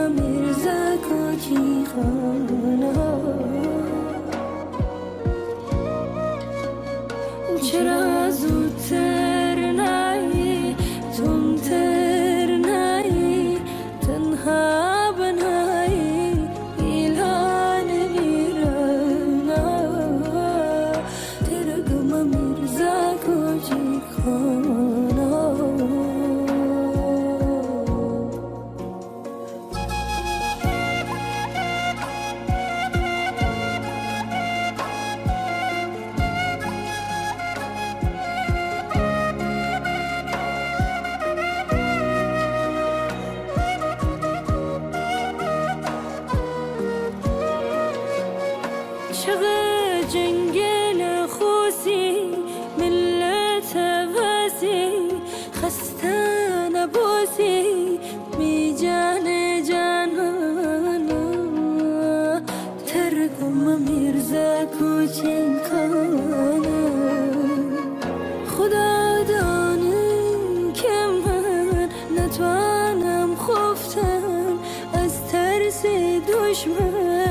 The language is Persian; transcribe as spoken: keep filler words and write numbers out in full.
میرزا کوچی خانه چرا زودتر نی تندتر نی تنها بنایی ایلان میرنا ترگم میرزا کوچی خانه چقدر جنگل خوصی ملت وسی خسته نباسی می جان جانانا ترگم میرزا کوچین کانا خدا دانه که من نتوانم خفتن از ترس دشمن